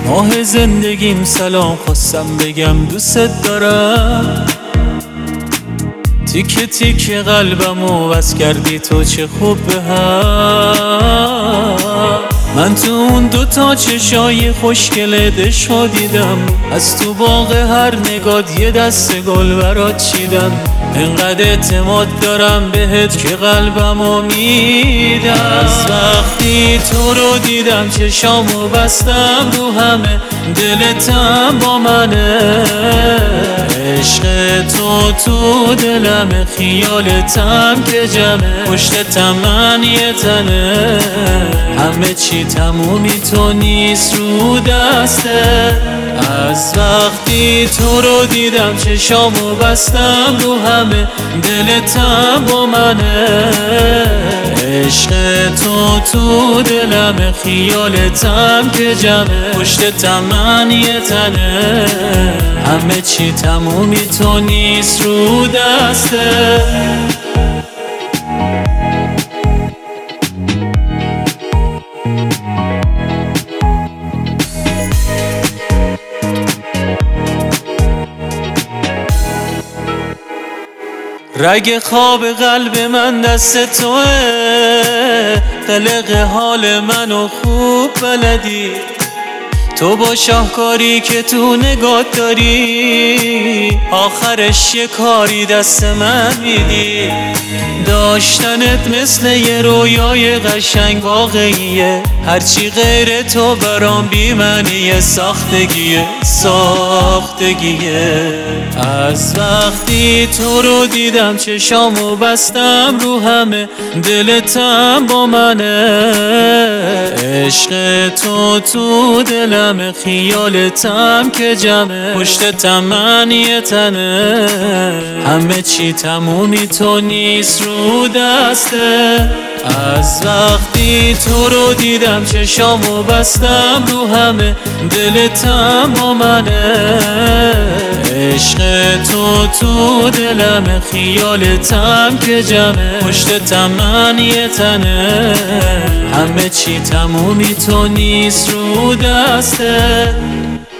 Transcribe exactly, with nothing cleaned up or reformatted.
ماه زندگیم سلام خواستم بگم دوست دارم. تیکه تیکه قلبمو بس کردی تو چه خوب به هم. من تو اون دوتا چشای خوشگل دشو دیدم، از تو باغ هر نگات یه دست گل برات چیدم. انقدر اعتماد دارم بهت که قلبمو میدم. از وقتی تو رو دیدم چشامو بستم رو همه، دلتم با منه. عشق تو تو دلم، خیالتم که جمعه، پشتتم من یه تنه. همه چی تمومی تو نیست رو دسته. از وقتی تو رو دیدم چشامو بستم رو همه، دلتم با منه. عشق تو تو دلم، خیالتم که جمعه، پشتتم من یه تنه. همه چی تمومی تو نیست رو دسته. رگ خواب قلب من دست توه، قلق حال منو خوب بلدی. تو با شاهکاری که تو نگات داری، آخرش یه کاری دست من میدی. داشتنت مثل یه رویای قشنگ واقعیه، هرچی غیر تو برام بی معنیه. ساختگیه ساختگیه. از وقتی تو رو دیدم چشامو بستم رو همه، دلتم با منه. عشق تو تو دلم، خیالتم که جمعه، پشتتم من یه تنه. همه چی تمومی تو نیست رو دسته. از وقتی تو رو دیدم چشامو بستم رو همه، دلتم با منه. عشق تو تو دلم، خیالتم که جمعه، پشتتم من یه تنه. همه چی تمومی تو نیست رو دسته.